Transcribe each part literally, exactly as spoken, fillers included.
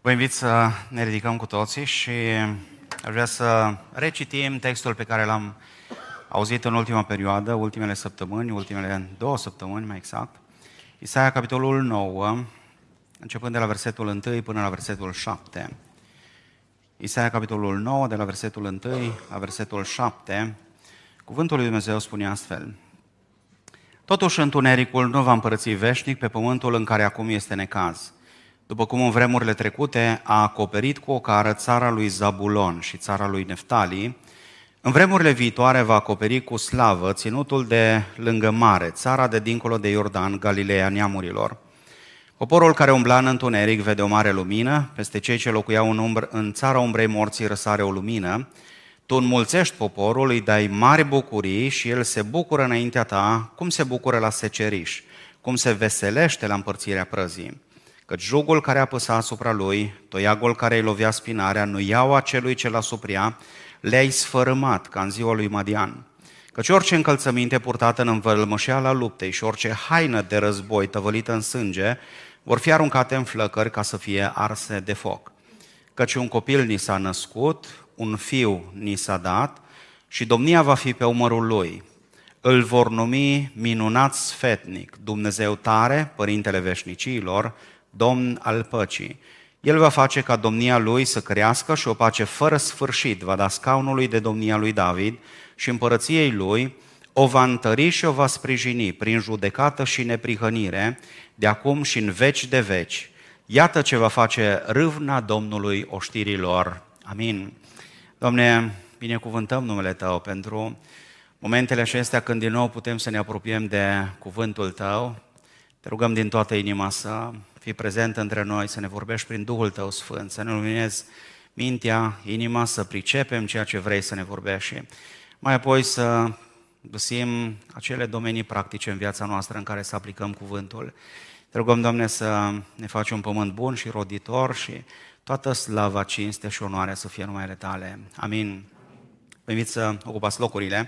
Vă invit să ne ridicăm cu toții și aș vrea să recitim textul pe care l-am auzit în ultima perioadă, ultimele săptămâni, ultimele două săptămâni mai exact. Isaia, capitolul nouă, începând de la versetul unu până la versetul șapte. Isaia, capitolul nouă, de la versetul unu la versetul șapte, cuvântul lui Dumnezeu spune astfel: Totuși întunericul nu va împărăți veșnic pe pământul în care acum este necaz, după cum în vremurile trecute a acoperit cu o cară țara lui Zabulon și țara lui Neftali, în vremurile viitoare va acoperi cu slavă ținutul de lângă mare, țara de dincolo de Iordan, Galileea neamurilor. Poporul care umbla în întuneric vede o mare lumină, peste cei ce locuiau în, umbră, în țara umbrei morții răsare o lumină. Tu înmulțești poporul, îi dai mari bucurii și el se bucură înaintea ta, cum se bucură la seceriș, cum se veselește la împărțirea prăzii. Căci jugul care apăsa asupra lui, toiagul care îi lovea spinarea, nuiaua celui ce l-a supria, le-ai sfărâmat ca în ziua lui Madian. Căci orice încălțăminte purtată în învălmășeala luptei și orice haină de război tăvălită în sânge vor fi aruncate în flăcări ca să fie arse de foc. Căci un copil ni s-a născut, un fiu ni s-a dat și domnia va fi pe umărul lui. Îl vor numi minunat sfetnic, Dumnezeu tare, Părintele veșnicilor, Domn al păcii. El va face ca domnia lui să crească și o pace fără sfârșit va da scaunului de domnia lui David și împărăției lui, o va întări și o va sprijini prin judecată și neprihănire, de acum și în veci de veci. Iată ce va face râvna Domnului oștirilor. Amin. Doamne, binecuvântăm numele Tău pentru momentele acestea când din nou putem să ne apropiem de cuvântul Tău. Te rugăm din toată inima să fii prezent între noi, să ne vorbești prin Duhul Tău Sfânt, să ne luminezi mintea, inima, să pricepem ceea ce vrei să ne vorbești și mai apoi să găsim acele domenii practice în viața noastră în care să aplicăm cuvântul. Te rugăm, Doamne, să ne faci un pământ bun și roditor și toată slava, cinste și onoarea să fie numele Tale. Amin. Vă invit să ocupați locurile.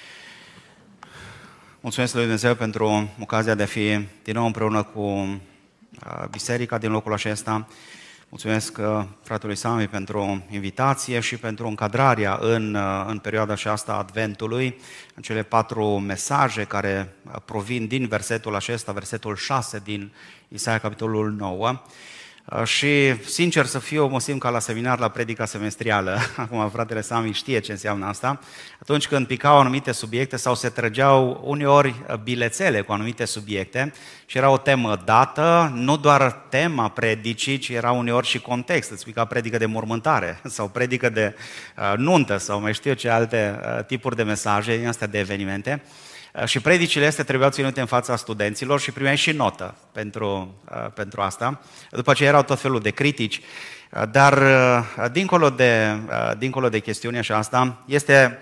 Mulțumesc lui Dumnezeu pentru ocazia de a fi din nou împreună cu biserica din locul acesta. Mulțumesc fratelui Sami pentru invitație și pentru încadrarea în, în perioada aceasta a Adventului, în cele patru mesaje care provin din versetul acesta, versetul șase din Isaia, capitolul nouă. Și, sincer să fiu, mă simt ca la seminar, la predica semestrială. Acum fratele Sami știe ce înseamnă asta. Atunci când picau anumite subiecte sau se trăgeau uneori bilețele cu anumite subiecte și era o temă dată, nu doar tema predicii, ci era uneori și context. Îți pica predică de mormântare sau predică de uh, nuntă sau mai știu eu ce alte uh, tipuri de mesaje din astea de evenimente. Și predicile astea trebuiau ținute în fața studenților și primeai și notă pentru, pentru asta. După aceea erau tot felul de critici, dar dincolo de, dincolo de chestiunea aceasta, este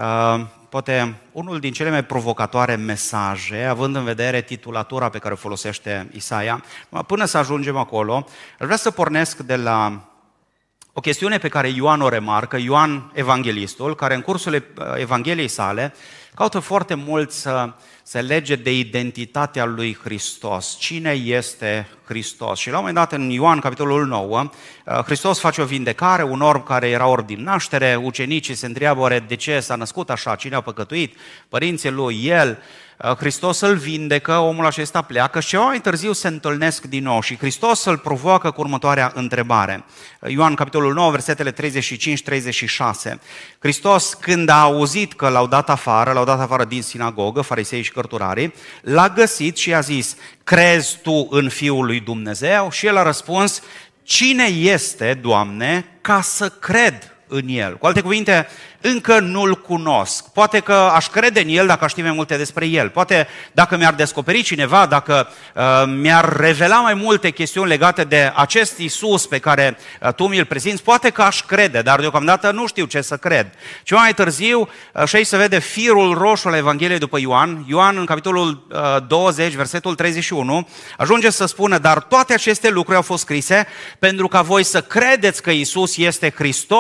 poate unul din cele mai provocatoare mesaje, având în vedere titulatura pe care o folosește Isaia. Până să ajungem acolo, aș vrea să pornesc de la o chestiune pe care Ioan o remarcă, Ioan Evanghelistul, care în cursul Evangheliei sale caută foarte mult să se lege de identitatea lui Hristos. Cine este Hristos? Și la un moment dat, în Ioan, capitolul nouă, Hristos face o vindecare, un orb care era orb din naștere, ucenicii se întreabă oare de ce s-a născut așa, cine a păcătuit, părinții lui, el. Hristos îl vindecă, omul acesta pleacă și ceva mai târziu se întâlnesc din nou și Hristos îl provoacă cu următoarea întrebare. Ioan, capitolul nouă, versetele treizeci și cinci treizeci și șase. Hristos, când a auzit că l-au dat afară, l-au dat afară din sinagogă, farisei și cărturarii, l-a găsit și i-a zis: crezi tu în Fiul lui Dumnezeu? Și el a răspuns: cine este, Doamne, ca să cred în El? Cu alte cuvinte, încă nu-L cunosc. Poate că aș crede în El dacă aș ști mai multe despre El. Poate dacă mi-ar descoperi cineva, dacă uh, mi-ar revela mai multe chestiuni legate de acest Iisus pe care uh, Tu mi-L prezinți, poate că aș crede, dar deocamdată nu știu ce să cred. Ceva mai târziu, uh, și aici se vede firul roșu al Evangheliei după Ioan. Ioan, în capitolul uh, douăzeci, versetul treizeci și unu, ajunge să spună: dar toate aceste lucruri au fost scrise pentru ca voi să credeți că Iisus este Hristosul, Fiul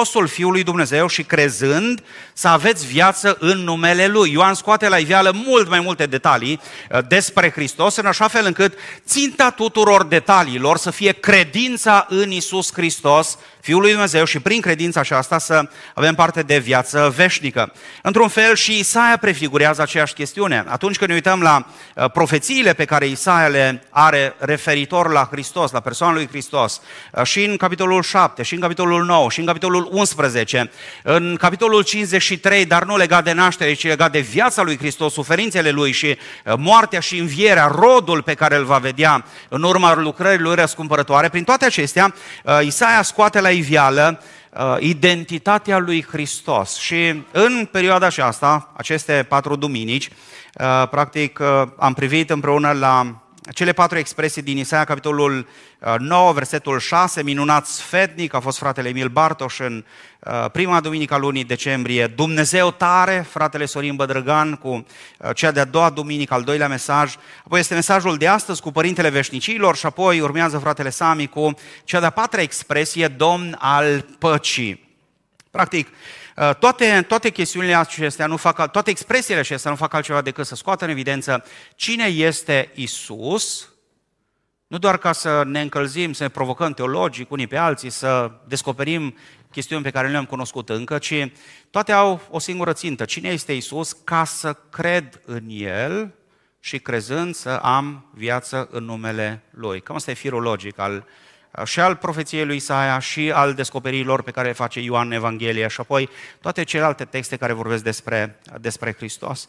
Fiul lui Dumnezeu și crezând să aveți viață în numele Lui. Ioan scoate la iveală mult mai multe detalii despre Hristos, în așa fel încât ținta tuturor detaliilor să fie credința în Iisus Hristos, Fiul lui Dumnezeu, și prin credința aceasta să avem parte de viață veșnică. Într-un fel și Isaia prefigurează aceeași chestiune. Atunci când ne uităm la profețiile pe care Isaia le are referitor la Hristos, la persoana lui Hristos, și în capitolul șapte, și în capitolul nouă, și în capitolul unsprezece, în capitolul cincizeci și trei, dar nu legat de naștere, ci legat de viața lui Hristos, suferințele lui și moartea și învierea, rodul pe care îl va vedea în urma lucrării lui răscumpărătoare, prin toate acestea, Isaia scoate la iveală identitatea lui Hristos. Și în perioada aceasta, aceste patru duminici, practic am privit împreună la cele patru expresii din Isaia, capitolul nouă, versetul șase, minunat sfetnic, a fost fratele Emil Bartoș în prima duminică a lunii decembrie, Dumnezeu tare, fratele Sorin Bădrăgan cu cea de-a doua duminică, al doilea mesaj, apoi este mesajul de astăzi cu Părintele Veșnicilor și apoi urmează fratele Sami cu cea de-a patra expresie, Domn al Păcii. Practic, Toate, toate chestiunile acestea nu fac, toate expresiile acestea nu fac altceva decât să scoată în evidență cine este Isus, nu doar ca să ne încălzim, să ne provocăm teologic unii pe alții, să descoperim chestiuni pe care nu le-am cunoscut încă, ci toate au o singură țintă. Cine este Isus? Ca să cred în El și crezând să am viață în numele Lui. Cam asta e firul logic al și al profeției lui Isaia și al descoperirilor pe care le face Ioan în Evanghelie și apoi toate celelalte texte care vorbesc despre, despre Hristos.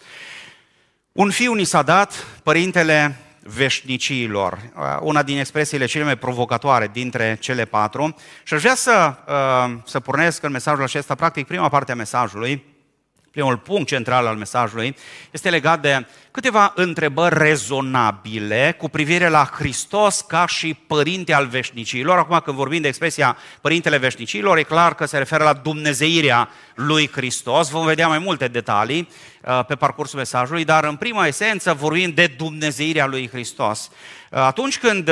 Un fiu ni s-a dat, Părintele Veșnicilor, una din expresiile cele mai provocatoare dintre cele patru, și aș vrea să, să pornesc în mesajul acesta, practic prima parte a mesajului. Primul punct central al mesajului este legat de câteva întrebări rezonabile cu privire la Hristos ca și Părinte al Veșnicilor. Acum când vorbim de expresia Părintele Veșnicilor, e clar că se referă la dumnezeirea lui Hristos. Vom vedea mai multe detalii pe parcursul mesajului, dar în prima esență vorbim de dumnezeirea lui Hristos. Atunci când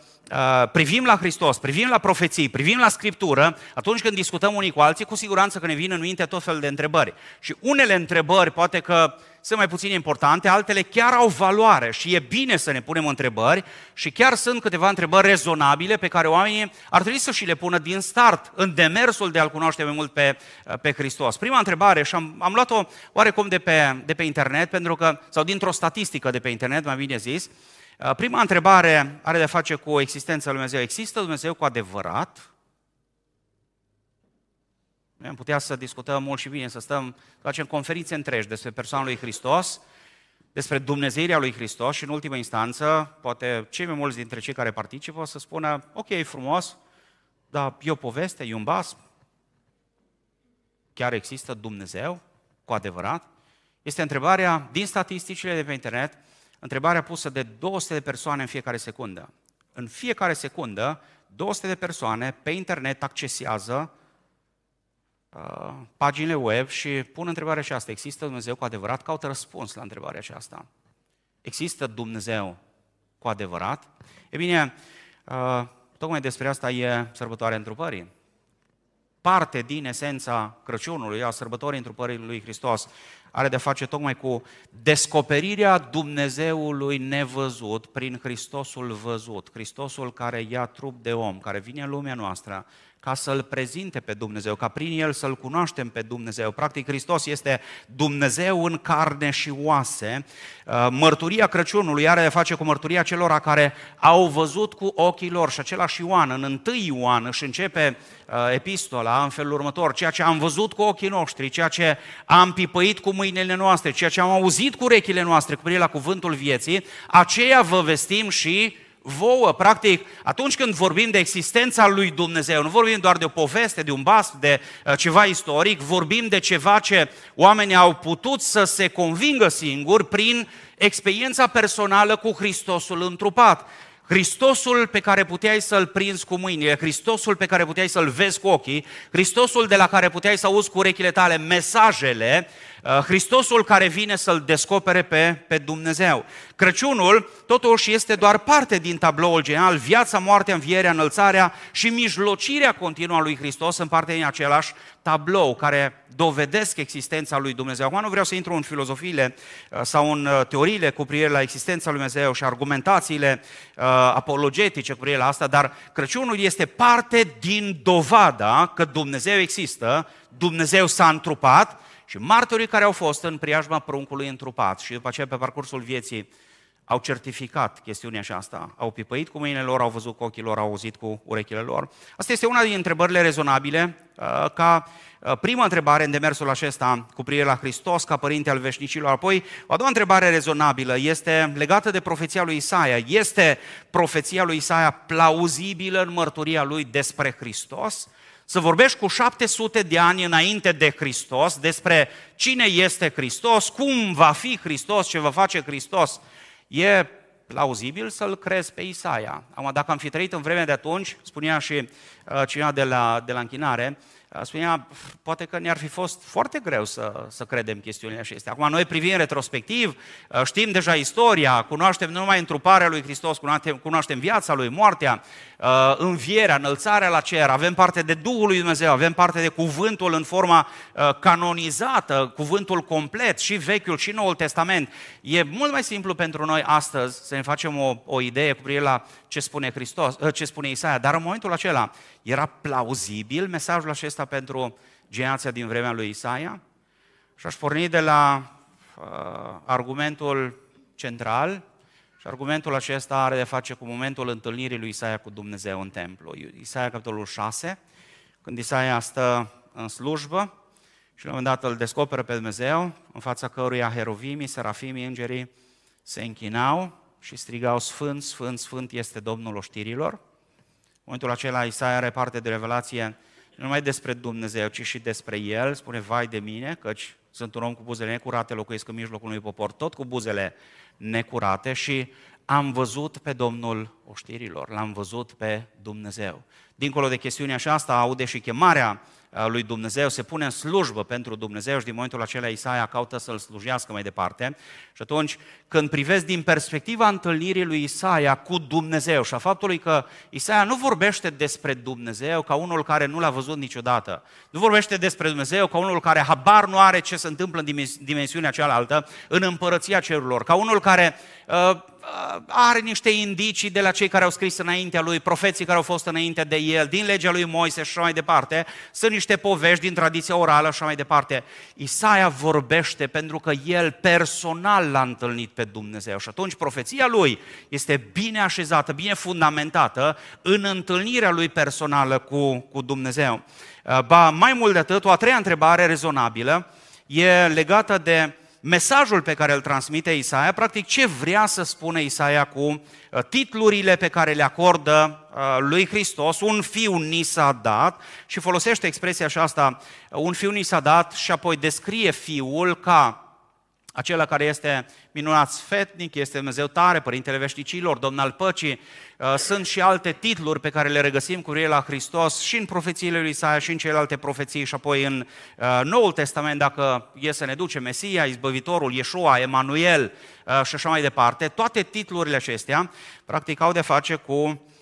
privim la Hristos, privim la profeții, privim la Scriptură, atunci când discutăm unii cu alții, cu siguranță că ne vin în minte tot felul de întrebări. Și unele întrebări poate că sunt mai puțin importante, altele chiar au valoare și e bine să ne punem întrebări și chiar sunt câteva întrebări rezonabile pe care oamenii ar trebui să și le pună din start în demersul de a-L cunoaște mai mult pe, pe Hristos. Prima întrebare, și am, am luat-o oarecum de pe, de pe internet, pentru că, sau dintr-o statistică de pe internet, mai bine zis. Prima întrebare are de face cu existența lui Dumnezeu. Există Dumnezeu cu adevărat? Noi am putea să discutăm mult și bine, să stăm, să facem conferințe întregi despre persoana lui Hristos, despre dumnezeirea lui Hristos și în ultimă instanță, poate cei mai mulți dintre cei care participă să spună, ok, e frumos, dar e o poveste, e un basm. Chiar există Dumnezeu cu adevărat? Este întrebarea din statisticile de pe internet, întrebarea pusă de două sute de persoane în fiecare secundă. În fiecare secundă, două sute de persoane pe internet accesează uh, paginile web și pun întrebarea aceasta. Există Dumnezeu cu adevărat? Caută răspuns la întrebarea aceasta. Există Dumnezeu cu adevărat? E bine, uh, tocmai despre asta e sărbătoarea întrupării. Parte din esența Crăciunului, a sărbătorii întrupării lui Hristos, are de face tocmai cu descoperirea Dumnezeului nevăzut prin Hristosul văzut, Hristosul care ia trup de om, care vine în lumea noastră ca să-L prezinte pe Dumnezeu, ca prin El să-L cunoaștem pe Dumnezeu. Practic, Hristos este Dumnezeu în carne și oase. Mărturia Crăciunului are de face cu mărturia celor care au văzut cu ochii lor. Și același Ioan, în întâi Ioan, își începe epistola în felul următor: ceea ce am văzut cu ochii noștri, ceea ce am pipăit cu mâinile noastre, ceea ce am auzit cu urechile noastre cu privire la cuvântul vieții, aceea vă vestim și vouă. Practic, atunci când vorbim de existența lui Dumnezeu, nu vorbim doar de o poveste, de un basm, de ceva istoric, vorbim de ceva ce oamenii au putut să se convingă singuri prin experiența personală cu Hristosul întrupat. Hristosul pe care puteai să-L prinzi cu mâinile, Hristosul pe care puteai să-L vezi cu ochii, Hristosul de la care puteai să auzi cu urechile tale mesajele, Hristosul care vine să-L descopere pe, pe Dumnezeu. Crăciunul totuși este doar parte din tabloul general, viața, moartea, învierea, înălțarea și mijlocirea continuă a lui Hristos în parte din același tablou care dovedesc existența lui Dumnezeu. Acum nu vreau să intru în filozofiile sau în teoriile cu privire la existența lui Dumnezeu și argumentațiile uh, apologetice cu privire la asta, dar Crăciunul este parte din dovada că Dumnezeu există, Dumnezeu s-a întrupat și martorii care au fost în preajma pruncului întrupat și după aceea pe parcursul vieții au certificat chestiunea aceasta, au pipăit cu mâinile lor, au văzut cu ochii lor, au auzit cu urechile lor. Asta este una din întrebările rezonabile, ca prima întrebare în demersul acesta cu privire la Hristos ca Părinte al veșnicilor. Apoi, o a doua întrebare rezonabilă este legată de profeția lui Isaia. Este profeția lui Isaia plauzibilă în mărturia lui despre Hristos? Să vorbești cu șapte sute de ani înainte de Hristos despre cine este Hristos, cum va fi Hristos, ce va face Hristos, e plauzibil să-l crezi pe Isaia. Acum, dacă am fi trăit în vremea de atunci, spunea și uh, cineva de la, de la închinare, uh, spunea, poate că ne-ar fi fost foarte greu să, să credem chestiunile acestea. Acum, noi privim retrospectiv, uh, știm deja istoria, cunoaștem nu numai întruparea lui Hristos, cunoaștem, cunoaștem viața lui, moartea, uh, învierea, înălțarea la cer, avem parte de Duhul lui Dumnezeu, avem parte de cuvântul în forma uh, canonizată, cuvântul complet, și Vechiul și Noul Testament. E mult mai simplu pentru noi astăzi să ne facem o, o idee cu privire la ce spune Hristos, uh, ce spune Isaia, dar în momentul acela era plauzibil mesajul acesta pentru generația din vremea lui Isaia? Și aș porni de la uh, argumentul central. Și argumentul acesta are de face cu momentul întâlnirii lui Isaia cu Dumnezeu în templu. Isaia, capitolul șase, când Isaia stă în slujbă și la un moment dat îl descoperă pe Dumnezeu, în fața căruia heruvimii, serafimii, îngerii se închinau și strigau: Sfânt, Sfânt, Sfânt este Domnul oștirilor. În momentul acela Isaia are parte de revelație nu numai despre Dumnezeu, ci și despre El. Spune: vai de mine, căci sunt un om cu buzele necurate, locuiesc în mijlocul unui popor tot cu buzele necurate și am văzut pe Domnul oștirilor, l-am văzut pe Dumnezeu. Dincolo de chestiunea aceasta, aude și chemarea lui Dumnezeu, se pune în slujbă pentru Dumnezeu și din momentul acela Isaia caută să-L slujească mai departe. Și atunci, când privesc din perspectiva întâlnirii lui Isaia cu Dumnezeu și a faptului că Isaia nu vorbește despre Dumnezeu ca unul care nu l-a văzut niciodată, nu vorbește despre Dumnezeu ca unul care habar nu are ce se întâmplă în dimensiunea cealaltă, în împărăția cerurilor, ca unul care uh, are niște indicii de la cei care au scris înaintea lui, profeții care au fost înainte de el, din legea lui Moise și așa mai departe, sunt niște povești din tradiția orală și așa mai departe. Isaia vorbește pentru că el personal l-a întâlnit pe Dumnezeu și atunci profeția lui este bine așezată, bine fundamentată în întâlnirea lui personală cu, cu Dumnezeu. Ba, mai mult de atât, o a treia întrebare rezonabilă e legată de mesajul pe care îl transmite Isaia, practic ce vrea să spună Isaia cu titlurile pe care le acordă lui Hristos. Un fiu ni s-a dat și folosește expresia aceasta, un fiu ni s-a dat, și apoi descrie fiul ca acela care este minunat sfetnic, este Dumnezeu tare, Părintele veșnicilor, Domn al păcii. Sunt și alte titluri pe care le regăsim cu privire la Hristos și în profețiile lui Isaia și în celelalte profeții și apoi în Noul Testament, dacă e să ne duce Mesia, Izbăvitorul, Iesua, Emanuel și așa mai departe. Toate titlurile acestea practic au de face cu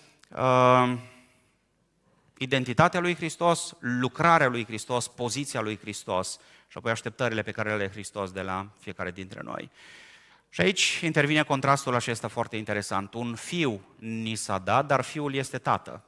uh, identitatea lui Hristos, lucrarea lui Hristos, poziția lui Hristos și apoi așteptările pe care le are Hristos de la fiecare dintre noi. Și aici intervine contrastul acesta foarte interesant. Un fiu ni s-a dat, dar fiul este tată.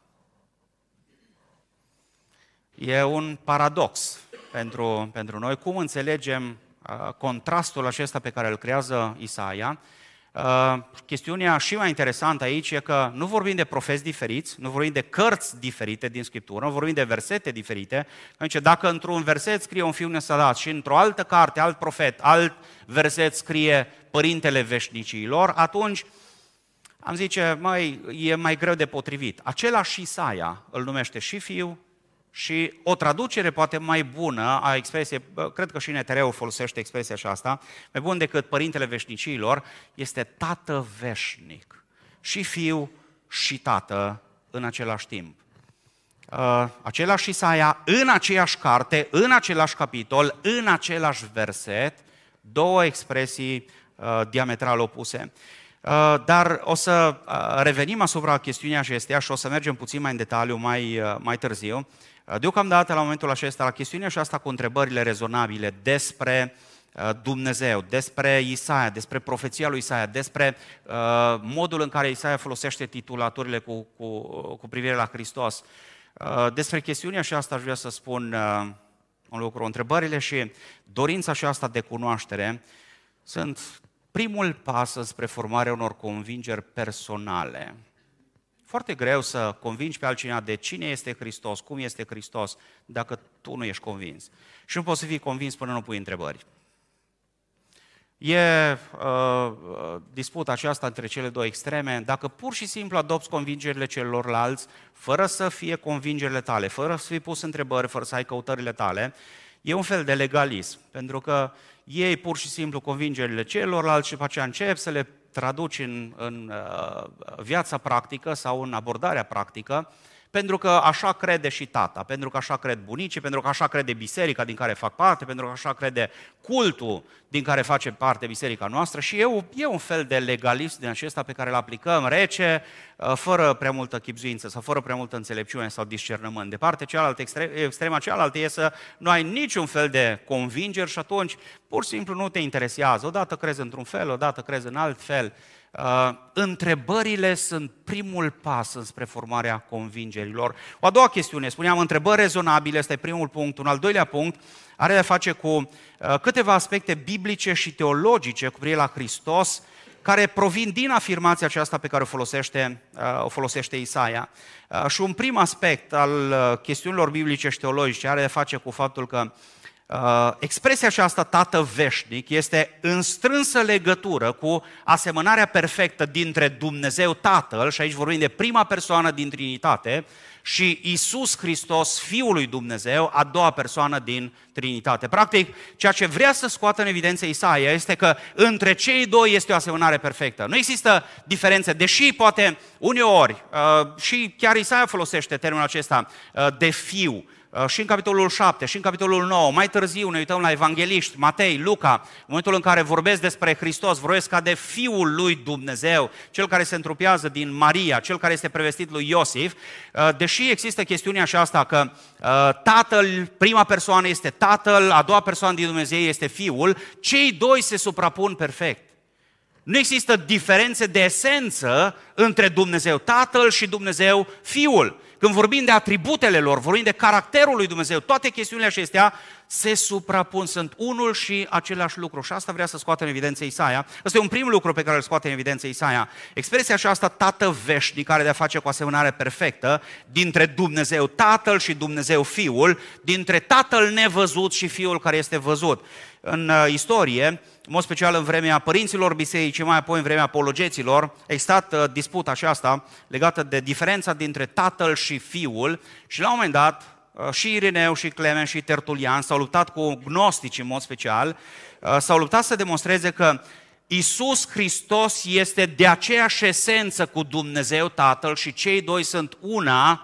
E un paradox pentru, pentru noi. Cum înțelegem uh, contrastul acesta pe care îl creează Isaia? Uh, chestiunea și mai interesantă aici e că nu vorbim de profeți diferiți, nu vorbim de cărți diferite din Scriptură, nu vorbim de versete diferite. Deci, dacă într-un verset scrie un fiu ne s-a dat și într-o altă carte, alt profet, alt verset scrie Părintele veșnicilor, atunci am zice, măi, e mai greu de potrivit. Același Isaia îl numește și fiu și o traducere poate mai bună a expresiei, cred că și Netereu folosește expresia aceasta, mai bun decât Părintele veșnicilor, este Tată veșnic. Și fiu și tată în același timp. uh, același Isaia, în aceeași carte, în același capitol, în același verset, două expresii uh, diametral opuse. Uh, dar o să uh, revenim asupra chestiunii acesteia și o să mergem puțin mai în detaliu mai, uh, mai târziu. Uh, deocamdată, la momentul acesta, la chestiunea aceasta cu întrebările rezonabile despre Dumnezeu, despre Isaia, despre profeția lui Isaia, despre uh, modul în care Isaia folosește titulaturile cu, cu, cu privire la Hristos. Uh, despre chestiunea aceasta aș vrea să spun uh, un lucru. Întrebările și dorința aceasta de cunoaștere sunt primul pas spre formarea unor convingeri personale. Foarte greu să convingi pe altcineva de cine este Hristos, cum este Hristos, dacă tu nu ești convins. Și nu poți să fii convins până nu pui întrebări. E uh, disputa aceasta între cele două extreme. Dacă pur și simplu adopți convingerile celorlalți, fără să fie convingerile tale, fără să fii pus întrebări, fără să ai căutările tale, e un fel de legalism. Pentru că iei pur și simplu convingerile celorlalți și după aceea începi să le traduci în, în uh, viața practică sau în abordarea practică, pentru că așa crede și tata, pentru că așa cred bunicii, pentru că așa crede biserica din care fac parte, pentru că așa crede cultul din care face parte biserica noastră și e, e un fel de legalism din acesta pe care îl aplicăm rece, fără prea multă chibzuință sau fără prea multă înțelepciune sau discernământ. De partea cealaltă, extrema cealaltă e să nu ai niciun fel de convingeri și atunci pur și simplu nu te interesează. Odată crezi într-un fel, odată crezi în alt fel. Uh, întrebările sunt primul pas înspre formarea convingerilor. O a doua chestiune, spuneam, întrebări rezonabile, este primul punct. Un al doilea punct are de face cu uh, câteva aspecte biblice și teologice cu privire la Hristos, care provin din afirmația aceasta pe care o folosește, uh, o folosește Isaia. Uh, și un prim aspect al uh, chestiunilor biblice și teologice are de face cu faptul că Uh, expresia aceasta Tată veșnic este în strânsă legătură cu asemănarea perfectă dintre Dumnezeu Tatăl, și aici vorbim de prima persoană din Trinitate, și Iisus Hristos, Fiul lui Dumnezeu, a doua persoană din Trinitate. Practic, ceea ce vrea să scoată în evidență Isaia este că între cei doi este o asemănare perfectă. Nu există diferențe, deși poate uneori, uh, și chiar Isaia folosește termenul acesta uh, de fiu, și în capitolul șapte, și în capitolul nouă, mai târziu ne uităm la evangeliști, Matei, Luca, în momentul în care vorbesc despre Hristos, vorbesc ca de Fiul lui Dumnezeu, cel care se întrupează din Maria, cel care este prevestit lui Iosif, deși există chestiunea aceasta că Tatăl, prima persoană este Tatăl, a doua persoană din Dumnezeu este Fiul, cei doi se suprapun perfect. Nu există diferențe de esență între Dumnezeu Tatăl și Dumnezeu Fiul. Când vorbim de atributele lor, vorbim de caracterul lui Dumnezeu, toate chestiunile acestea se suprapun, sunt unul și același lucru. Și asta vrea să scoată în evidență Isaia. Ăsta e un prim lucru pe care îl scoate în evidență Isaia. Expresia aceasta Tată veșnic, care de-a face cu asemănare perfectă dintre Dumnezeu Tatăl și Dumnezeu Fiul, dintre Tatăl nevăzut și Fiul care este văzut. În uh, istorie, în mod special în vremea părinților bisericii, mai apoi în vremea apologeților, a existat uh, disputa aceasta legată de diferența dintre Tatăl și Fiul și la un moment dat uh, și Ireneu și Clement și Tertulian s-au luptat cu gnostici în mod special, uh, s-au luptat să demonstreze că Iisus Hristos este de aceeași esență cu Dumnezeu Tatăl și cei doi sunt una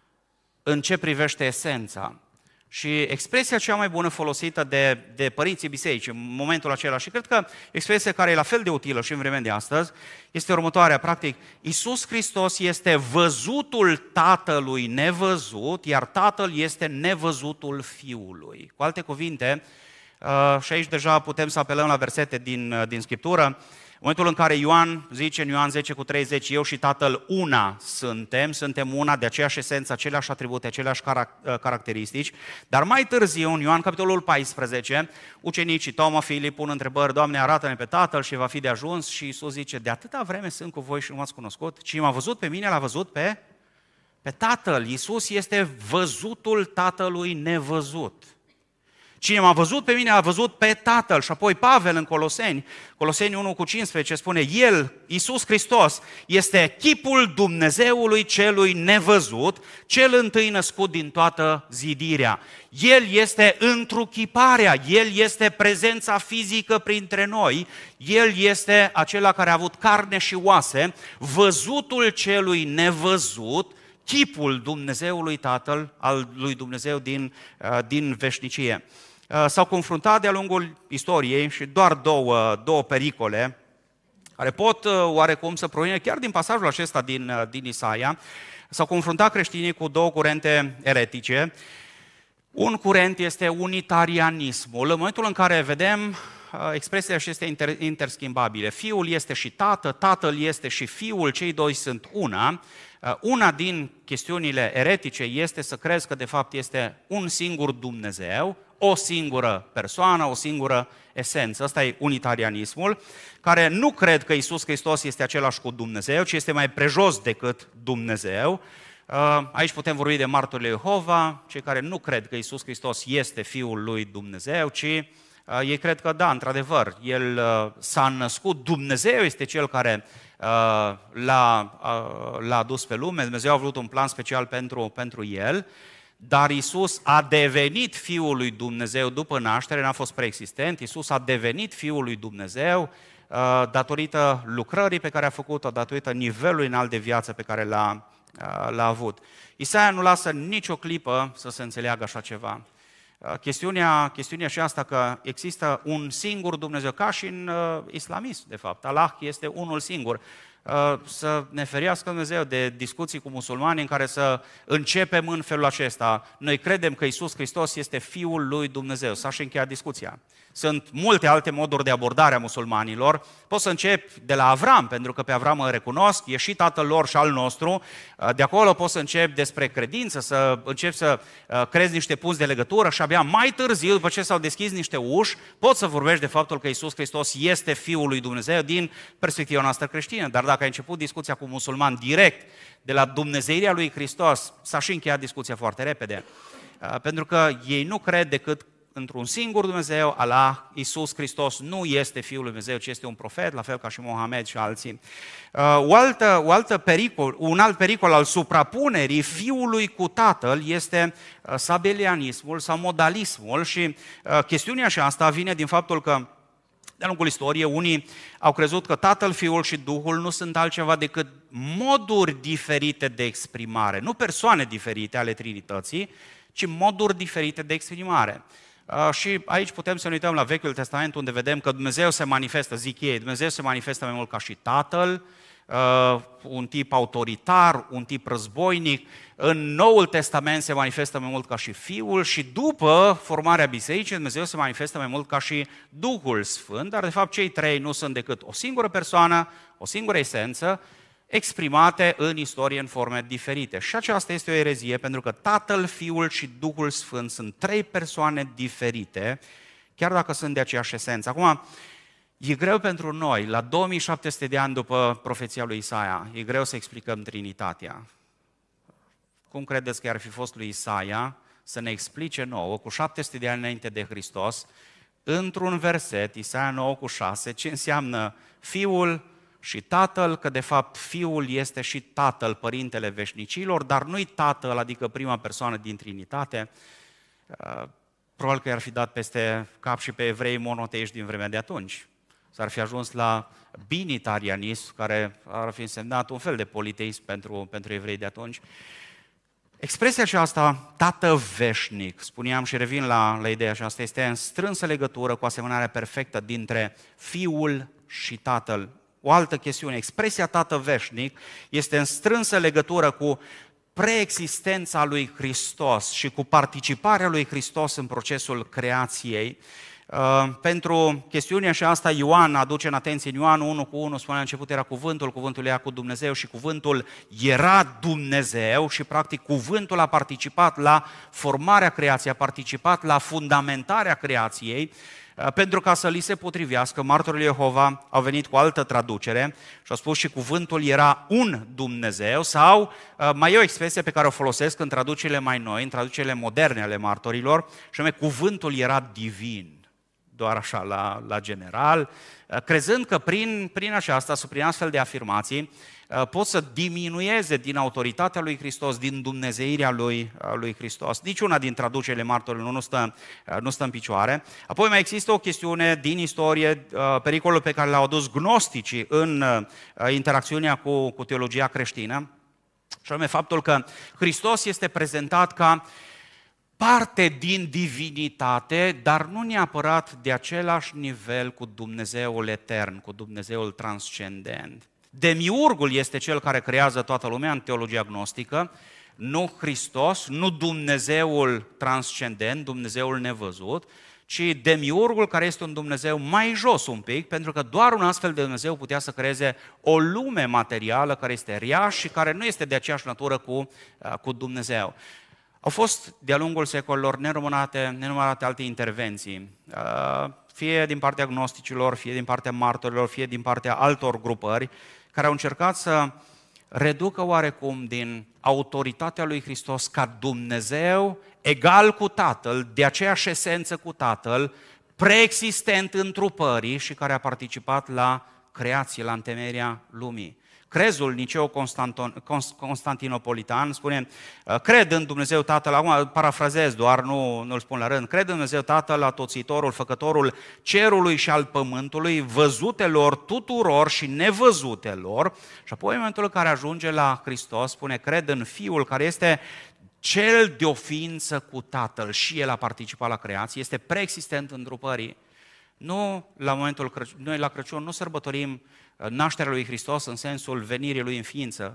în ce privește esența. Și expresia cea mai bună folosită de, de părinții bisericii în momentul acela, și cred că expresia care e la fel de utilă și în vremea de astăzi, este următoarea. Practic, Iisus Hristos este văzutul Tatălui nevăzut, iar Tatăl este nevăzutul Fiului. Cu alte cuvinte, și aici deja putem să apelăm la versete din, din Scriptură, în momentul în care Ioan zice în Ioan zece cu treizeci, eu și Tatăl una suntem, suntem una, de aceeași esență, aceleași atribute, aceleași caracteristici, dar mai târziu, în Ioan capitolul paisprezece, ucenicii Toma, Filip pun întrebări, Doamne, arată-ne pe Tatăl și va fi de ajuns, și Iisus zice, de atâta vreme sunt cu voi și nu m-ați cunoscut, cine m-a văzut pe mine, l-a văzut pe, pe Tatăl. Iisus este văzutul Tatălui nevăzut. Cine m-a văzut pe mine, a văzut pe Tatăl. Și apoi Pavel în Coloseni, Coloseni unu cu cincisprezece spune, El, Iisus Hristos, este chipul Dumnezeului celui nevăzut, cel întâi născut din toată zidirea. El este întruchiparea, El este prezența fizică printre noi, El este acela care a avut carne și oase, văzutul celui nevăzut, chipul Dumnezeului Tatăl, al lui Dumnezeu din, din veșnicie. S-au confruntat de-a lungul istoriei și doar două, două pericole care pot oarecum să provină chiar din pasajul acesta din, din Isaia. S-au confruntat creștinii cu două curente eretice. Un curent este unitarianismul. În momentul în care vedem expresiile acestea inter, interschimbabile, Fiul este și Tată, Tatăl este și Fiul, cei doi sunt una. Una din chestiunile eretice este să crezi că de fapt este un singur Dumnezeu, o singură persoană, o singură esență. Ăsta e unitarianismul, care nu cred că Iisus Hristos este același cu Dumnezeu, ci este mai prejos decât Dumnezeu. Aici putem vorbi de martorii Jehova, cei care nu cred că Iisus Hristos este Fiul lui Dumnezeu, ci ei cred că da, într-adevăr, El s-a născut, Dumnezeu este Cel care l-a, l-a adus pe lume, Dumnezeu a vrut un plan special pentru, pentru El, dar Iisus a devenit Fiul lui Dumnezeu după naștere, n-a fost preexistent, Iisus a devenit Fiul lui Dumnezeu datorită lucrării pe care a făcut-o, datorită nivelului înalt de viață pe care l-a, l-a avut. Isaia nu lasă nicio clipă să se înțeleagă așa ceva. Chestiunea, chestiunea și asta că există un singur Dumnezeu, ca și în uh, islamism, de fapt. Allah este unul singur. Uh, să ne ferească Dumnezeu de discuții cu musulmani în care să începem în felul acesta. Noi credem că Iisus Hristos este Fiul lui Dumnezeu. S-a și încheiat discuția. Sunt multe alte moduri de abordare a musulmanilor. Poți să încep de la Avram, pentru că pe Avram îl recunosc, e și tatăl lor și al nostru. De acolo poți să începi despre credință, să începi să creezi niște punți de legătură și abia mai târziu, după ce s-au deschis niște uși, poți să vorbești de faptul că Iisus Hristos este Fiul lui Dumnezeu din perspectiva noastră creștină. Dar dacă ai început discuția cu musulman direct de la dumnezeirea lui Hristos, s-a și încheiat discuția foarte repede. Pentru că ei nu cred decât într-un singur Dumnezeu, Allah, Iisus Hristos nu este Fiul lui Dumnezeu, ci este un profet, la fel ca și Mohamed și alții. O altă, o altă pericol, un alt pericol al suprapunerii Fiului cu Tatăl este sabelianismul sau modalismul și chestiunea aceasta vine din faptul că de-a lungul istoriei, unii au crezut că Tatăl, Fiul și Duhul nu sunt altceva decât moduri diferite de exprimare, nu persoane diferite ale Trinității, ci moduri diferite de exprimare. Uh, și aici putem să ne uităm la Vechiul Testament, unde vedem că Dumnezeu se manifestă, zic ei, Dumnezeu se manifestă mai mult ca și Tatăl, uh, un tip autoritar, un tip războinic. În Noul Testament se manifestă mai mult ca și Fiul și după formarea bisericii, Dumnezeu se manifestă mai mult ca și Duhul Sfânt, dar de fapt cei trei nu sunt decât o singură persoană, o singură esență, exprimate în istorie în forme diferite. Și aceasta este o erezie, pentru că Tatăl, Fiul și Duhul Sfânt sunt trei persoane diferite, chiar dacă sunt de aceeași esență. Acum, e greu pentru noi, la două mii șapte sute de ani după profeția lui Isaia, e greu să explicăm Trinitatea. Cum credeți că ar fi fost lui Isaia să ne explice nouă, cu șapte sute de ani înainte de Hristos, într-un verset, Isaia nouă cu șase, ce înseamnă Fiul și Tatăl, că de fapt Fiul este și Tatăl, Părintele veșnicilor, dar nu-i Tatăl, adică prima persoană din Trinitate. Probabil că i-ar fi dat peste cap și pe evrei monoteiști din vremea de atunci. S-ar fi ajuns la binitarianism, care ar fi însemnat un fel de politeism pentru, pentru evrei de atunci. Expresia aceasta, Tată veșnic, spuneam și revin la, la ideea aceasta, este în strânsă legătură cu asemănarea perfectă dintre Fiul și Tatăl. O altă chestiune, expresia Tată veșnic este în strânsă legătură cu preexistența lui Hristos și cu participarea lui Hristos în procesul creației. Uh, pentru chestiunea aceasta Ioan aduce în atenție, în Ioan unu cu unu, spune, la început era cuvântul, cuvântul era cu Dumnezeu și cuvântul era Dumnezeu și practic cuvântul a participat la formarea creației, a participat la fundamentarea creației. Pentru ca să li se potrivească, martorii Jehova au venit cu altă traducere și au spus și cuvântul era un Dumnezeu sau mai e o expresie pe care o folosesc în traducerile mai noi, în traducerile moderne ale martorilor, și anume cuvântul era divin, doar așa la, la general, crezând că prin, prin aceasta, prin astfel de afirmații, pot să diminueze din autoritatea lui Hristos, din dumnezeirea lui, lui Hristos. Niciuna din traducerile martorilor nu stă, nu stă în picioare. Apoi mai există o chestiune din istorie, pericolul pe care l-au adus gnosticii în interacțiunea cu, cu teologia creștină. Și anume faptul că Hristos este prezentat ca parte din divinitate, dar nu neapărat de același nivel cu Dumnezeul etern, cu Dumnezeul transcendent. Demiurgul este cel care creează toată lumea în teologia gnostică, nu Hristos, nu Dumnezeul transcendent, Dumnezeul nevăzut, ci Demiurgul, care este un Dumnezeu mai jos un pic, pentru că doar un astfel de Dumnezeu putea să creeze o lume materială care este rea și care nu este de aceeași natură cu, cu Dumnezeu. Au fost de-a lungul secolelor nenumărate, nenumărate alte intervenții, fie din partea gnosticilor, fie din partea martorilor, fie din partea altor grupări, care au încercat să reducă oarecum din autoritatea lui Hristos ca Dumnezeu, egal cu Tatăl, de aceeași esență cu Tatăl, preexistent în trupării și care a participat la creație, la întemeierea lumii. Crezul niceo-constantinopolitan spune, cred în Dumnezeu Tatăl, acum parafrazez doar, nu, nu-l spun la rând, cred în Dumnezeu Tatăl, atoțitorul, făcătorul cerului și al pământului, văzutelor tuturor și nevăzutelor, și apoi în momentul în care ajunge la Hristos, spune, cred în Fiul care este cel de o ființă cu Tatăl și El a participat la creație, este preexistent în trupării. Nu la momentul Crăciun, noi la Crăciun nu sărbătorim nașterea lui Hristos în sensul venirii lui în ființă,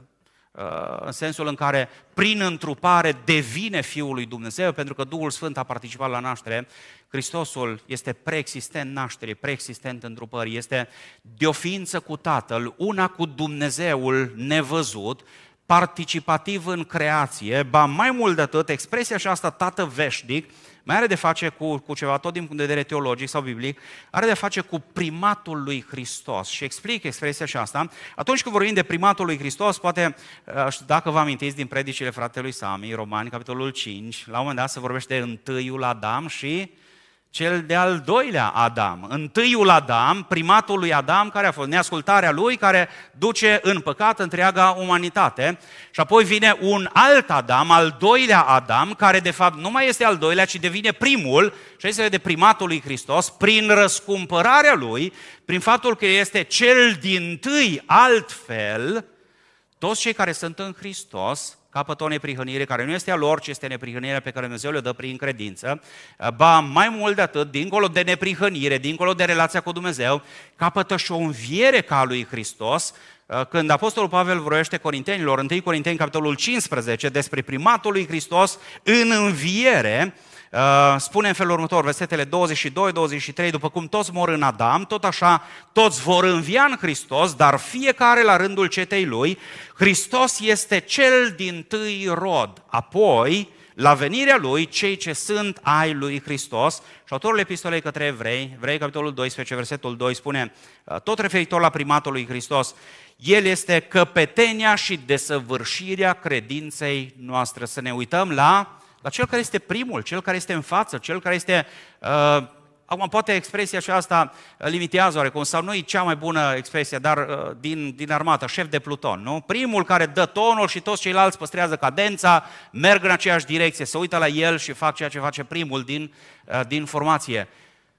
în sensul în care prin întrupare devine Fiul lui Dumnezeu, pentru că Duhul Sfânt a participat la naștere. Hristosul este preexistent nașterii, preexistent întrupării, este de o ființă cu Tatăl, una cu Dumnezeul nevăzut, participativ în creație, ba mai mult de atât, expresia aceasta Tată veșnic mai are de face cu, cu ceva, tot din punct de vedere teologic sau biblic, are de face cu primatul lui Hristos. Și explic expresia aceasta. Atunci când vorbim de primatul lui Hristos, poate, dacă vă amintiți din predicile fratelui Sami, Romani, capitolul cinci, la un moment dat se vorbește de întâiul Adam și cel de-al doilea Adam. Întâiul Adam, primatul lui Adam, care a fost neascultarea lui, care duce în păcat întreaga umanitate. Și apoi vine un alt Adam, al doilea Adam, care de fapt nu mai este al doilea, ci devine primul, și este de primatul lui Hristos, prin răscumpărarea lui, prin faptul că este cel dintâi altfel. Toți cei care sunt în Hristos capătă o neprihănire care nu este a lor, ci este neprihănirea pe care Dumnezeu le dă prin credință. Ba, mai mult de atât, dincolo de neprihănire, dincolo de relația cu Dumnezeu, capătă și o înviere ca a lui Hristos. Când Apostolul Pavel vorbește Corintenilor, întâi Corinteni, capitolul cincisprezece, despre primatul lui Hristos în înviere, spune în felul următor, versetele douăzeci și doi douăzeci și trei, după cum toți mor în Adam, tot așa toți vor învia în Hristos, dar fiecare la rândul cetei lui. Hristos este cel dintâi rod, apoi, la venirea lui, cei ce sunt ai lui Hristos. Și autorul epistolei către evrei, Evrei, capitolul doisprezece, versetul doi, spune, tot referitor la primatul lui Hristos, El este căpetenia și desăvârșirea credinței noastre. Să ne uităm la la cel care este primul, cel care este în față, cel care este, uh, acum poate expresia aceasta limitează oarecum, sau nu e cea mai bună expresie, dar uh, din, din armată, șef de pluton, nu? Primul care dă tonul și toți ceilalți păstrează cadența, merg în aceeași direcție, se uită la el și fac ceea ce face primul din, uh, din formație.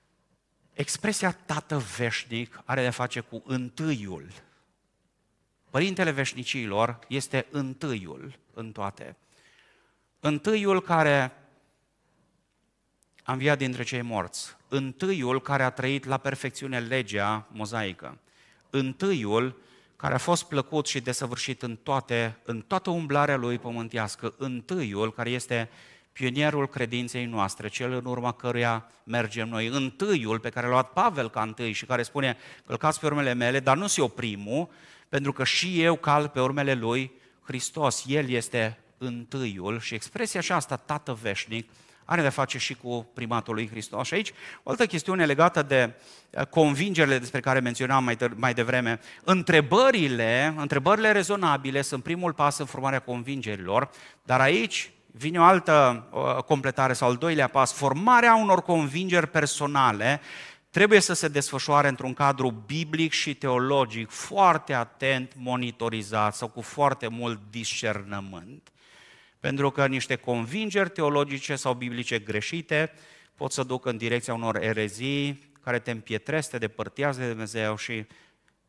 Expresia Tată veșnic are de face cu întâiul. Părintele veșnicilor este întâiul în toate. Întâiul care a înviat dintre cei morți, întâiul care a trăit la perfecțiune legea mozaică, întâiul care a fost plăcut și desăvârșit în, toate, în toată umblarea lui pământească, întâiul care este pionierul credinței noastre, cel în urma căruia mergem noi, întâiul pe care l-a luat Pavel ca întâi și care spune, călcați pe urmele mele, dar nu-s eu primul, pentru că și eu cal pe urmele lui Hristos, El este întâiul. Și expresia aceasta, Tată veșnic, are de face și cu primatul lui Hristos. Și aici o altă chestiune legată de convingerile despre care menționam mai, mai devreme. Întrebările, întrebările rezonabile sunt primul pas în formarea convingerilor, dar aici vine o altă uh, completare sau al doilea pas. Formarea unor convingeri personale trebuie să se desfășoare într-un cadru biblic și teologic foarte atent, monitorizat sau cu foarte mult discernământ. Pentru că niște convingeri teologice sau biblice greșite pot să ducă în direcția unor erezii care te împietresc, te depărtează de Dumnezeu și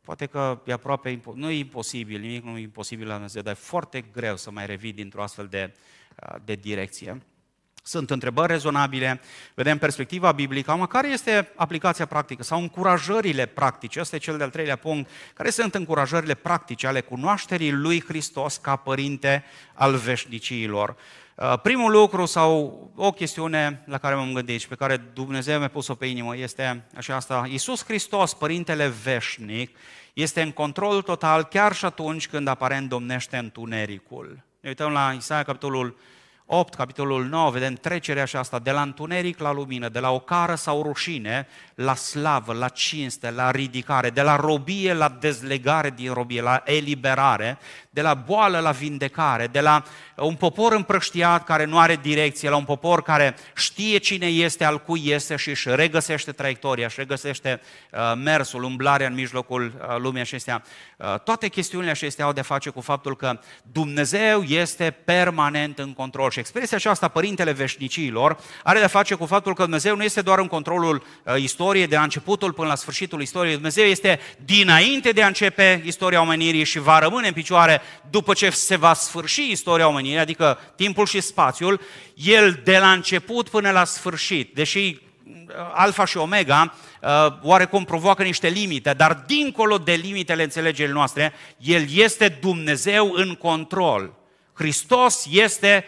poate că e aproape, nu e imposibil, nimic nu e imposibil la Dumnezeu, dar e foarte greu să mai revii dintr-o astfel de, de direcție. Sunt întrebări rezonabile, vedem perspectiva biblică. Acum, care este aplicația practică sau încurajările practice? Ăsta e cel de-al treilea punct. Care sunt încurajările practice ale cunoașterii lui Hristos ca Părinte al veșniciilor? Primul lucru sau o chestiune la care m-am gândit și pe care Dumnezeu mi-a pus-o pe inimă este aceasta. Iisus Hristos, Părintele veșnic, este în control total chiar și atunci când aparent domnește întunericul. Ne uităm la Isaia, capitolul opt, capitolul nouă, vedem trecerea aceasta de la întuneric la lumină, de la ocară sau rușine la slavă, la cinste, la ridicare, de la robie la dezlegare din robie, la eliberare, de la boală la vindecare, de la un popor împrăștiat care nu are direcție, la un popor care știe cine este, al cui este și își regăsește traiectoria, își regăsește uh, mersul, umblarea în mijlocul uh, lumii acestea. Uh, toate chestiunile acestea au de face cu faptul că Dumnezeu este permanent în control. Și expresia aceasta, Părintele veșnicilor, are de face cu faptul că Dumnezeu nu este doar în controlul uh, istoriei, de la începutul până la sfârșitul istoriei. Dumnezeu este dinainte de a începe istoria omenirii și va rămâne în picioare după ce se va sfârși istoria omenirii, adică timpul și spațiul. El de la început până la sfârșit, deși Alfa și Omega oarecum provoacă niște limite, dar dincolo de limitele înțelegerii noastre, El este Dumnezeu în control. Hristos este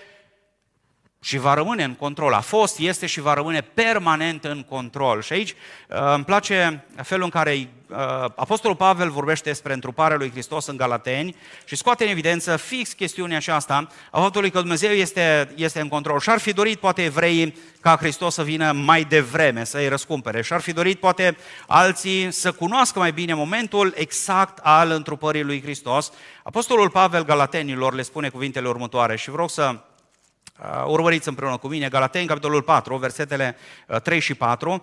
și va rămâne în control. A fost, este și va rămâne permanent în control. Și aici îmi place felul în care Apostolul Pavel vorbește despre întruparea lui Hristos în Galateni și scoate în evidență fix chestiunea aceasta a faptului că Dumnezeu este, este în control. Și-ar fi dorit poate evreii ca Hristos să vină mai devreme, să îi răscumpere. Și-ar fi dorit poate alții să cunoască mai bine momentul exact al întrupării lui Hristos. Apostolul Pavel Galatenilor le spune cuvintele următoare și vreau să Uh, urmăriți împreună cu mine, Galateni, capitolul patru, versetele uh, trei și patru.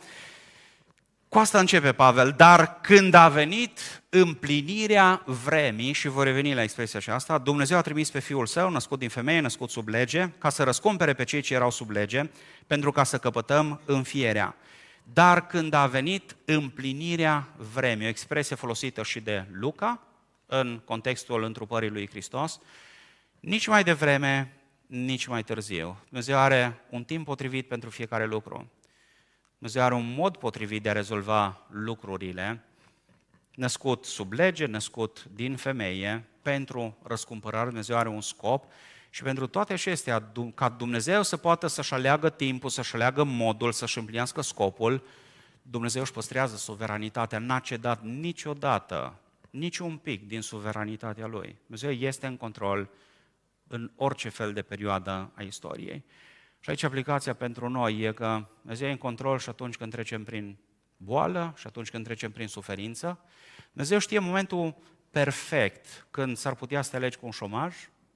Cu asta începe Pavel, dar când a venit împlinirea vremii, și voi reveni la expresia aceasta, Dumnezeu a trimis pe Fiul Său, născut din femeie, născut sub lege, ca să răscumpere pe cei ce erau sub lege, pentru ca să căpătăm înfierea. Dar când a venit împlinirea vremii, o expresie folosită și de Luca, în contextul întrupării lui Hristos, nici mai devreme, nici mai târziu. Dumnezeu are un timp potrivit pentru fiecare lucru. Dumnezeu are un mod potrivit de a rezolva lucrurile, născut sub lege, născut din femeie, pentru răscumpărare. Dumnezeu are un scop și pentru toate acestea, ca Dumnezeu să poată să-și aleagă timpul, să-și aleagă modul, să-și împlinească scopul, Dumnezeu își păstrează suveranitatea, n-a cedat niciodată, nici un pic din suveranitatea Lui. Dumnezeu este în control în orice fel de perioadă a istoriei. Și aici aplicația pentru noi e că Dumnezeu e în control și atunci când trecem prin boală și atunci când trecem prin suferință. Dumnezeu știe momentul perfect când s-ar putea să te alegi cu un șomaj,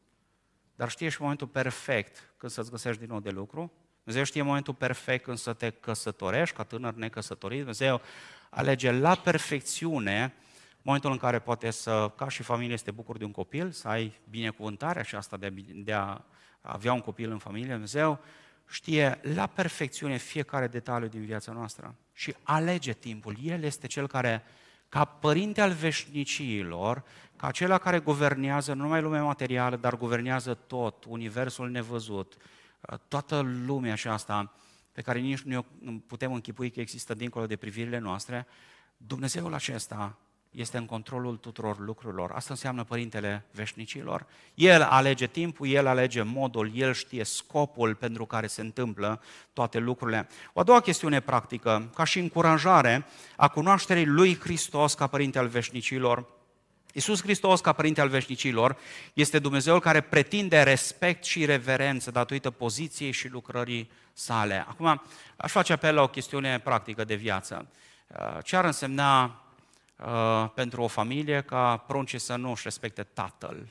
dar știe și momentul perfect când să-ți găsești din nou de lucru. Dumnezeu știe momentul perfect când să te căsătorești ca tânăr necăsătorit. Dumnezeu alege la perfecțiune momentul în care poate să, ca și familie, să te bucuri de un copil, să ai binecuvântarea și asta de a, de a avea un copil în familie. Dumnezeu știe la perfecțiune fiecare detaliu din viața noastră și alege timpul. El este cel care, ca Părinte al veșniciilor, ca acela care guvernează nu numai lumea materială, dar guvernează tot, universul nevăzut, toată lumea aceasta pe care nici nu putem închipui că există dincolo de privirile noastre. Dumnezeul acesta este în controlul tuturor lucrurilor. Asta înseamnă Părintele veșnicilor. El alege timpul, El alege modul, El știe scopul pentru care se întâmplă toate lucrurile. O a doua chestiune practică, ca și încurajare a cunoașterii lui Hristos ca Părinte al veșnicilor. Iisus Hristos, ca Părinte al veșnicilor, este Dumnezeul care pretinde respect și reverență datorită poziției și lucrării sale. Acum, aș face apel la o chestiune practică de viață. Ce ar însemna Uh, pentru o familie ca pruncii să nu își respecte tatăl?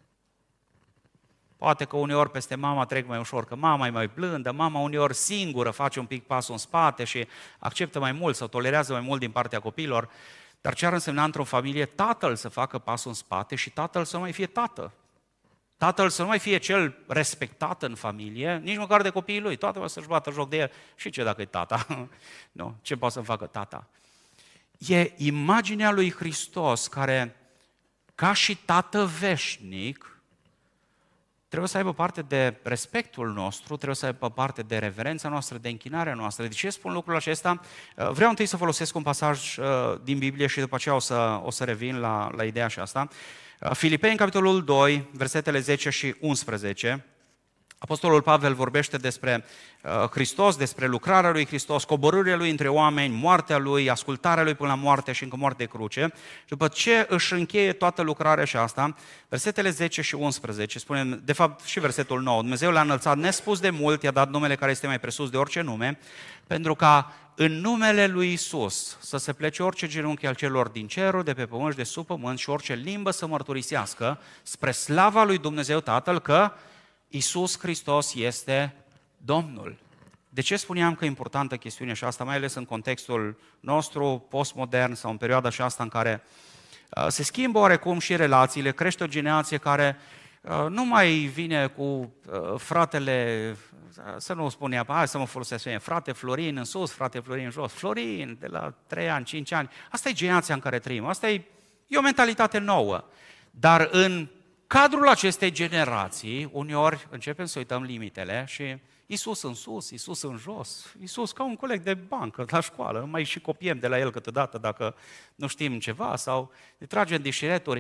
Poate că uneori peste mama trec mai ușor, că mama e mai blândă, mama uneori singură face un pic pasul în spate și acceptă mai mult sau tolerează mai mult din partea copiilor, dar ce ar însemna într-o familie tatăl să facă pasul în spate și tatăl să nu mai fie tată? Tatăl să nu mai fie cel respectat în familie, nici măcar de copiii lui, toată să-și bată joc de el. Și ce dacă e tata? Nu, ce poate să-mi facă tata? e imaginea lui Hristos care, ca și Tată veșnic, trebuie să aibă parte de respectul nostru, trebuie să aibă parte de reverența noastră, de închinarea noastră. De ce spun lucrul acesta? Vreau întâi să folosesc un pasaj din Biblie și după aceea o să, o să revin la, la ideea aceasta. Filipeni, capitolul doi, versetele zece și unsprezece. Apostolul Pavel vorbește despre uh, Hristos, despre lucrarea lui Hristos, coborârea lui între oameni, moartea lui, ascultarea lui până la moarte și încă moarte de cruce. Și după ce își încheie toată lucrarea și asta, versetele zece și unsprezece, spune, de fapt și versetul nouă, Dumnezeu l-a înălțat nespus de mult, i-a dat numele care este mai presus de orice nume, pentru ca în numele lui Isus să se plece orice genunchi al celor din cerul, de pe pământ și de sub pământ și orice limbă să mărturisească spre slava lui Dumnezeu Tatăl că Iisus Hristos este Domnul. De ce spuneam că e importantă chestiunea și asta, mai ales în contextul nostru postmodern sau în perioada aceasta în care uh, se schimbă oarecum și relațiile, crește o generație care uh, nu mai vine cu uh, fratele, uh, să nu spun neapărat, hai să mă folosesc bine, frate Florin în sus, frate Florin în jos, Florin de la trei ani, cinci ani. Asta e generația în care trăim, asta e, e o mentalitate nouă. Dar în cadrul acestei generații, uneori începem să uităm limitele și Iisus în sus, Iisus în jos, Iisus ca un coleg de bancă la școală, mai și copiem de la el câteodată dacă nu știm ceva sau ne tragem de șireturi.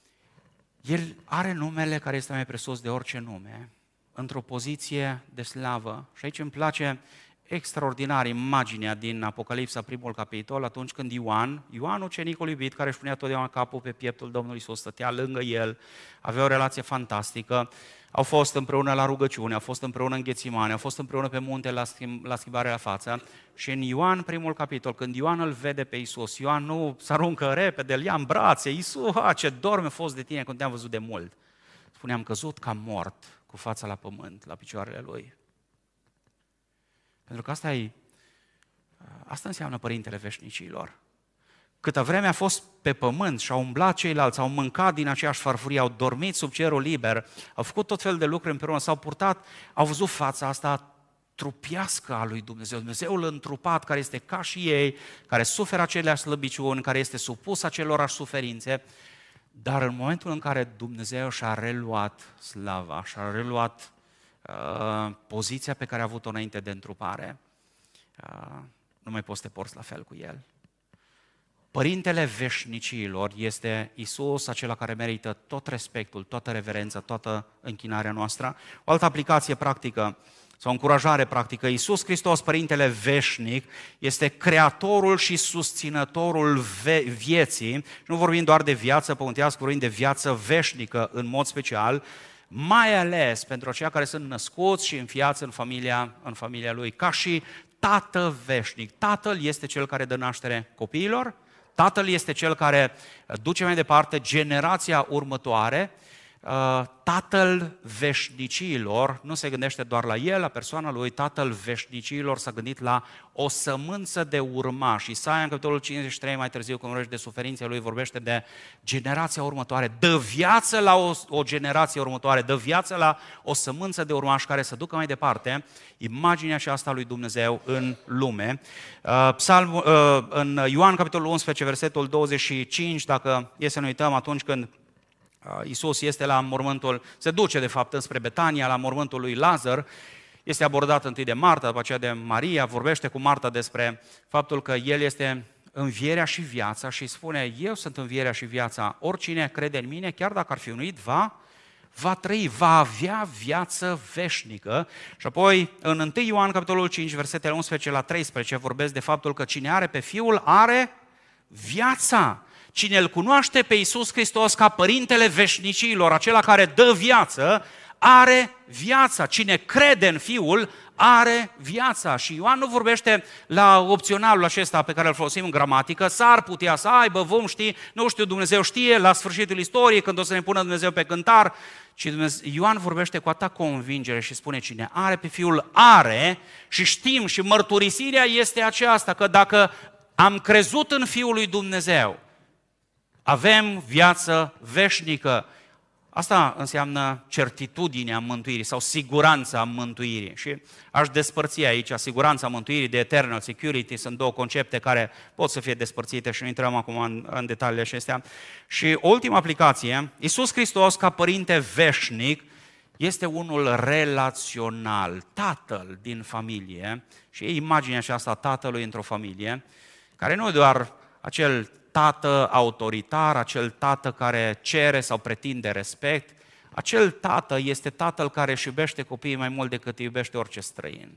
El are numele care este mai presus de orice nume, într-o poziție de slavă. Și aici îmi place extraordinar imaginea din Apocalipsa, primul capitol, atunci când Ioan, Ioan ucenicul iubit, care își punea totdeauna capul pe pieptul Domnului Iisus, stătea lângă el, avea o relație fantastică, au fost împreună la rugăciune, au fost împreună în Ghețimane, au fost împreună pe munte la, schimb, la schimbare la față și în Ioan, primul capitol, când Ioan îl vede pe Iisus, Ioan nu se aruncă repede, îl ia în brațe, Iisus, ha, ce dorme fost de tine când te-am văzut de mult. Spune, am căzut ca mort cu fața la pământ, la picioarele lui. Pentru că asta, e, asta înseamnă Părintele Veșnicilor. Câtă vreme a fost pe pământ și au umblat ceilalți, au mâncat din aceeași farfurie, au dormit sub cerul liber, au făcut tot fel de lucruri împreună, s-au purtat, au văzut fața asta trupiască a lui Dumnezeu, Dumnezeul întrupat care este ca și ei, care suferă aceleași slăbiciuni, care este supus acelorași suferințe, dar în momentul în care Dumnezeu și-a reluat slava, și-a reluat Uh, poziția pe care a avut-o înainte de întrupare, uh, nu mai poți să te porți la fel cu El. Părintele veșnicilor este Iisus, acela care merită tot respectul, toată reverența, toată închinarea noastră. O altă aplicație practică sau încurajare practică, Iisus Hristos, Părintele veșnic, este creatorul și susținătorul vieții, și nu vorbim doar de viață pământească, vorbim de viață veșnică în mod special, mai ales pentru aceia care sunt născuți și înfiați în familia, în familia Lui, ca și Tată veșnic. Tatăl este Cel care dă naștere copiilor, Tatăl este Cel care duce mai departe generația următoare, Tatăl veșnicilor nu se gândește doar la El, la persoana Lui, Tatăl veșnicilor s-a gândit la o sămânță de urmași. Isaia, în capitolul cincizeci și trei, mai târziu, când vorbește de suferințele Lui, vorbește de generația următoare. Dă viață la o, o generație următoare, dă viață la o sămânță de urmași care să ducă mai departe imaginea aceasta lui Dumnezeu în lume. Psalm, în Ioan, capitolul unsprezece, versetul douăzeci și cinci, dacă e să ne uităm atunci când Iisus este la mormântul, se duce de fapt înspre Betania, la mormântul lui Lazar, este abordat întâi de Marta, după aceea de Maria, vorbește cu Marta despre faptul că El este învierea și viața și spune, eu sunt învierea și viața, oricine crede în mine, chiar dacă ar fi unuit, va, va trăi, va avea viață veșnică. Și apoi în întâi Ioan, capitolul cinci, versetele unsprezece la treisprezece, vorbesc de faptul că cine are pe Fiul are viața. Cine îl cunoaște pe Iisus Hristos ca Părintele veșnicilor, acela care dă viață, are viața. Cine crede în Fiul are viața. Și Ioan nu vorbește la opționalul acesta pe care îl folosim în gramatică, s-ar putea să aibă, vom ști, nu știu, Dumnezeu știe, la sfârșitul istoriei, când o să ne pună Dumnezeu pe cântar, ci Dumnezeu, Ioan vorbește cu atâta convingere și spune, cine are pe Fiul are, și știm și mărturisirea este aceasta, că dacă am crezut în Fiul lui Dumnezeu, avem viață veșnică. Asta înseamnă certitudinea mântuirii sau siguranța mântuirii. Și aș despărți aici siguranța mântuirii de eternal security. Sunt două concepte care pot să fie despărțite și nu intrăm acum în, în detaliile acestea. Și ultima aplicație, Iisus Hristos ca părinte veșnic este unul relațional, tatăl din familie. Și e imaginea aceasta tatălui într-o familie, care nu e doar acel tată autoritar, acel tată care cere sau pretinde respect, acel tată este tatăl care își iubește copiii mai mult decât îi iubește orice străin.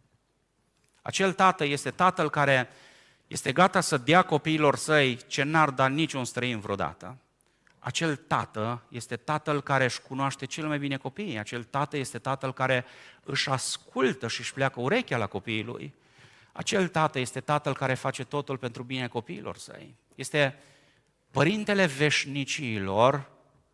Acel tată este tatăl care este gata să dea copiilor săi ce n-ar da niciun străin vreodată. Acel tată este tatăl care își cunoaște cel mai bine copiii, acel tată este tatăl care își ascultă și își pleacă urechea la copiii lui. Acel tată este tatăl care face totul pentru binele copiilor săi. Este părintele veșnicilor,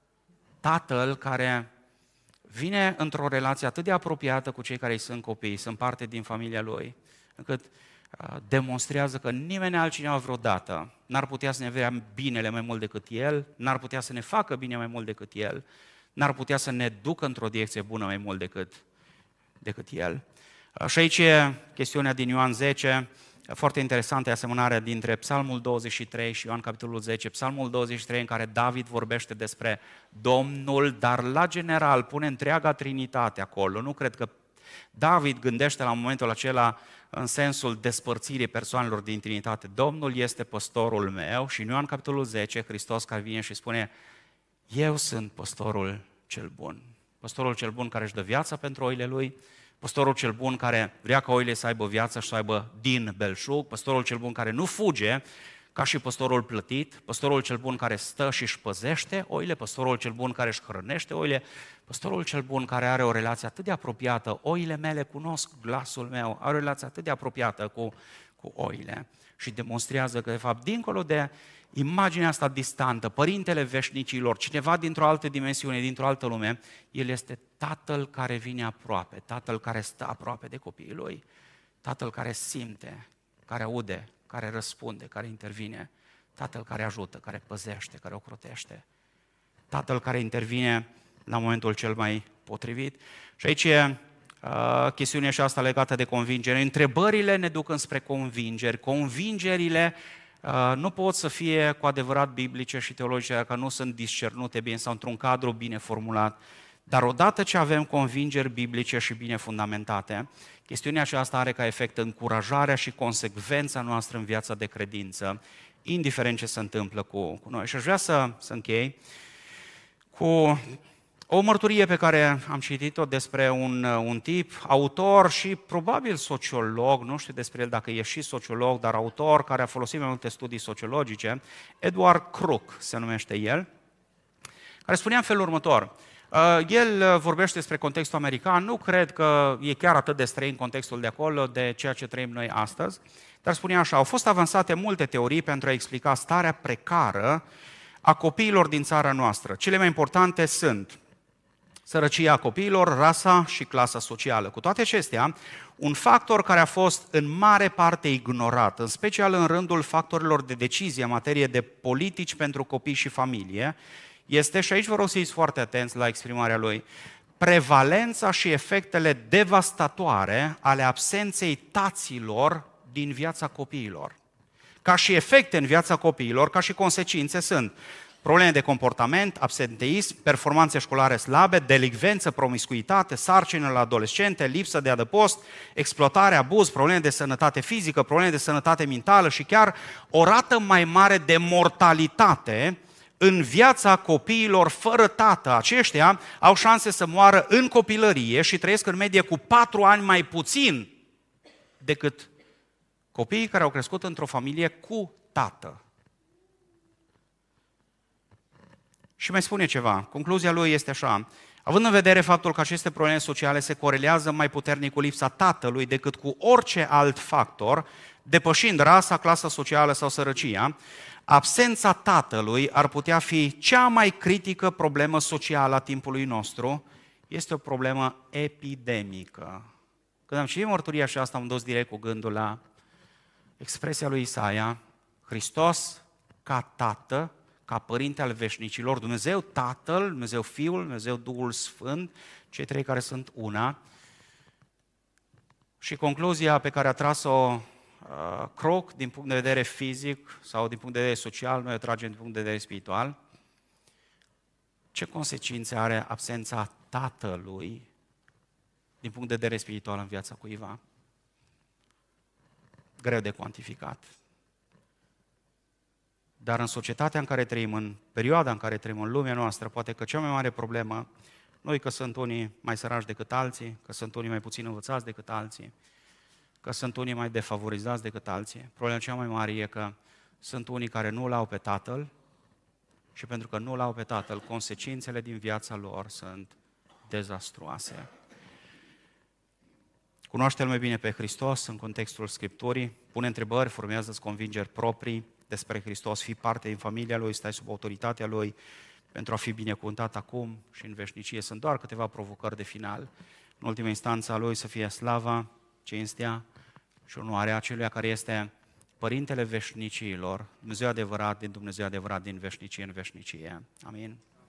tatăl care vine într-o relație atât de apropiată cu cei care îi sunt copii, sunt parte din familia lui, încât demonstrează că nimeni altcineva vreodată n-ar putea să ne vrea binele mai mult decât el, n-ar putea să ne facă bine mai mult decât el, n-ar putea să ne ducă într-o direcție bună mai mult decât, decât el. Și aici e chestiunea din Ioan zece, foarte interesantă e asemănarea dintre Psalmul douăzeci și trei și Ioan capitolul zece. Psalmul douăzeci și trei în care David vorbește despre Domnul, dar la general pune întreaga Trinitate acolo. Nu cred că David gândește la momentul acela în sensul despărțirii persoanelor din Trinitate. Domnul este păstorul meu și în Ioan capitolul zece, Hristos care vine și spune: eu sunt păstorul cel bun. Păstorul cel bun care își dă viața pentru oile lui, păstorul cel bun care vrea ca oile să aibă viață și să aibă din belșug, păstorul cel bun care nu fuge ca și păstorul plătit, păstorul cel bun care stă și își păzește oile, păstorul cel bun care își hrănește oile, păstorul cel bun care are o relație atât de apropiată, oile mele cunosc glasul meu, are o relație atât de apropiată cu, cu oile și demonstrează că, de fapt, dincolo de imaginea asta distantă, părintele veșnicilor, cineva dintr-o altă dimensiune, dintr-o altă lume, el este tatăl care vine aproape, tatăl care stă aproape de copiii lui, tatăl care simte, care aude, care răspunde, care intervine, tatăl care ajută, care păzește, care ocrotește, tatăl care intervine la momentul cel mai potrivit. Și aici e uh, chestiunea și asta legată de convingere. Întrebările ne duc înspre convingeri, convingerile Uh, nu pot să fie cu adevărat biblice și teologice dacă nu sunt discernute bine sau într-un cadru bine formulat. Dar odată ce avem convingeri biblice și bine fundamentate, chestiunea aceasta are ca efect încurajarea și consecvența noastră în viața de credință, indiferent ce se întâmplă cu, cu noi. Și aș vrea să, să închei cu o mărturie pe care am citit-o despre un, un tip, autor și probabil sociolog, nu știu despre el dacă e și sociolog, dar autor care a folosit mai multe studii sociologice, Edward Crook se numește el, care spunea în felul următor. El vorbește despre contextul american, nu cred că e chiar atât de străin contextul de acolo de ceea ce trăim noi astăzi, dar spunea așa: au fost avansate multe teorii pentru a explica starea precară a copiilor din țara noastră. Cele mai importante sunt sărăcia copiilor, rasa și clasa socială. Cu toate acestea, un factor care a fost în mare parte ignorat, în special în rândul factorilor de decizie în materie de politici pentru copii și familie, este, și aici vă rog să fiți foarte atenți la exprimarea lui, prevalența și efectele devastatoare ale absenței taților din viața copiilor. Ca și efecte în viața copiilor, ca și consecințe sunt probleme de comportament, absenteism, performanțe școlare slabe, delicvență, promiscuitate, sarcină la adolescente, lipsă de adăpost, exploatare, abuz, probleme de sănătate fizică, probleme de sănătate mentală și chiar o rată mai mare de mortalitate în viața copiilor fără tată. Aceștia au șanse să moară în copilărie și trăiesc în medie cu patru ani mai puțin decât copiii care au crescut într-o familie cu tată. Și mai spune ceva, concluzia lui este așa: având în vedere faptul că aceste probleme sociale se corelează mai puternic cu lipsa tatălui decât cu orice alt factor, depășind rasa, clasa socială sau sărăcia, absența tatălui ar putea fi cea mai critică problemă socială a timpului nostru. Este o problemă epidemică. Când am citit mărturia și asta am dus direct cu gândul la expresia lui Isaia: Hristos ca tată, ca Părinte al veșnicilor, Dumnezeu Tatăl, Dumnezeu Fiul, Dumnezeu Duhul Sfânt, cei trei care sunt una. Și concluzia pe care a tras-o uh, Croc din punct de vedere fizic sau din punct de vedere social, noi o tragem din punct de vedere spiritual. Ce consecințe are absența Tatălui din punct de vedere spiritual în viața cuiva? Greu de cuantificat. Dar în societatea în care trăim, în perioada în care trăim, în lumea noastră, poate că cea mai mare problemă, noi că sunt unii mai săraci decât alții, că sunt unii mai puțin învățați decât alții, că sunt unii mai defavorizați decât alții, problema cea mai mare e că sunt unii care nu-L au pe Tatăl și pentru că nu-L au pe Tatăl, consecințele din viața lor sunt dezastruoase. Cunoaște-L mai bine pe Hristos în contextul Scripturii, pune întrebări, formează-ți convingeri proprii despre Hristos, fii parte din familia Lui, stai sub autoritatea Lui pentru a fi binecuvântat acum și în veșnicie. Sunt doar câteva provocări de final. În ultima instanță a Lui să fie slava, cinstea și onoarea acelui care este Părintele veșnicilor, Dumnezeu adevărat din Dumnezeu adevărat din veșnicie în veșnicie. Amin.